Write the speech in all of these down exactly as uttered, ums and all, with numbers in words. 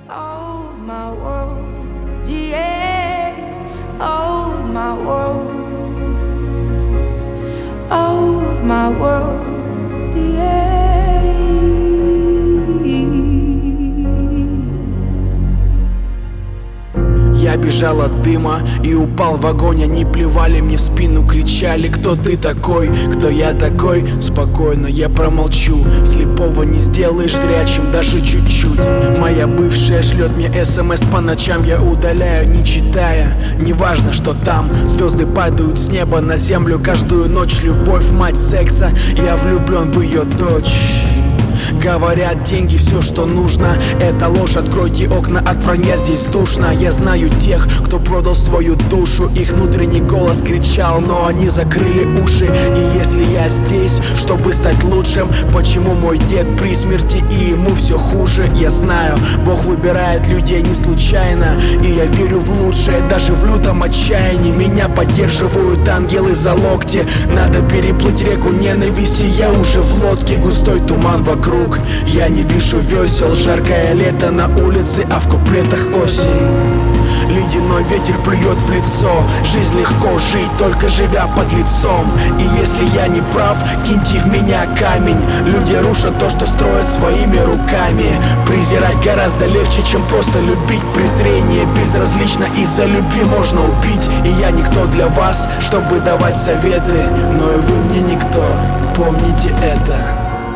of my world, yeah, of my world, of my world, yeah. Я бежал от дыма и упал в огонь. Они плевали мне в спину, кричали: кто ты такой, кто я такой? Спокойно я промолчу, слепого не сделаешь зрячим даже чуть-чуть. Моя бывшая шлет мне смс по ночам, я удаляю, не читая. Неважно, что там звезды падают с неба на землю каждую ночь. Любовь, мать секса, я влюблен в ее дочь. Говорят, деньги все, что нужно. Это ложь, откройте окна, от вранья здесь душно. Я знаю тех, кто продал свою душу. Их внутренний голос кричал, но они закрыли уши. И если я здесь, чтобы стать лучшим, почему мой дед при смерти и ему все хуже? Я знаю, Бог выбирает людей не случайно, и я верю в лучшее, даже в лютом отчаянии. Меня поддерживают ангелы за локти. Надо переплыть реку ненависти, я уже в лодке. Густой туман вокруг, я не вижу весел. Жаркое лето на улице, а в куплетах осень. Ледяной ветер плюет в лицо. Жизнь легко жить, только живя под лицом. И если я не прав, киньте в меня камень. Люди рушат то, что строят своими руками. Презирать гораздо легче, чем просто любить. Презрение безразлично, из-за любви можно убить. И я никто для вас, чтобы давать советы, но и вы мне никто, помните это.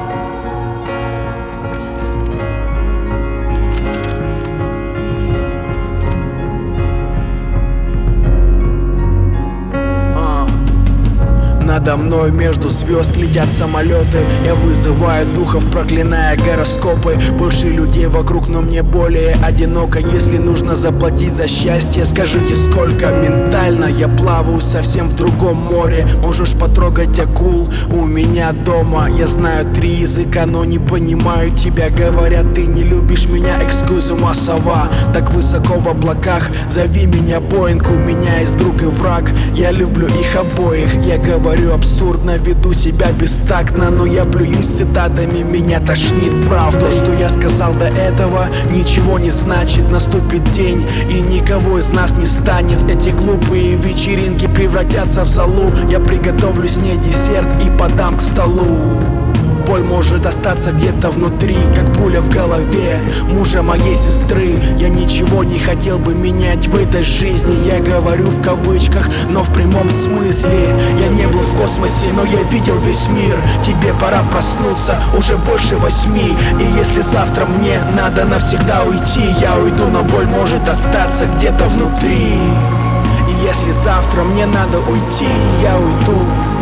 Надо мной между звезд летят самолеты. Я вызываю духов, проклиная гороскопы. Больше людей вокруг, но мне более одиноко. Если нужно заплатить за счастье, скажите сколько. Ментально я плаваю совсем в другом море. Можешь потрогать акул у меня дома. Я знаю три языка, но не понимаю тебя. Говорят, ты не любишь меня, экскузума, сова. Так высоко в облаках, зови меня Боинг. У меня есть друг и враг, я люблю их обоих. Я говорю абсурдно, веду себя бестактно, но я плююсь цитатами, меня тошнит правда. То, что я сказал до этого, ничего не значит. Наступит день, и никого из нас не станет. Эти глупые вечеринки превратятся в залу. Я приготовлю с ней десерт и подам к столу. Боль может остаться где-то внутри, как пуля в голове мужа моей сестры. Я ничего не хотел бы менять в этой жизни. Я говорю в кавычках, но в прямом смысле. Я не был в космосе, но я видел весь мир. Тебе пора проснуться, уже больше восьми. И если завтра мне надо навсегда уйти, я уйду, но боль может остаться где-то внутри. И если завтра мне надо уйти, я уйду.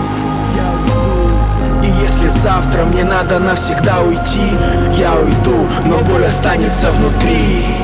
И если завтра мне надо навсегда уйти, я уйду, но боль останется внутри.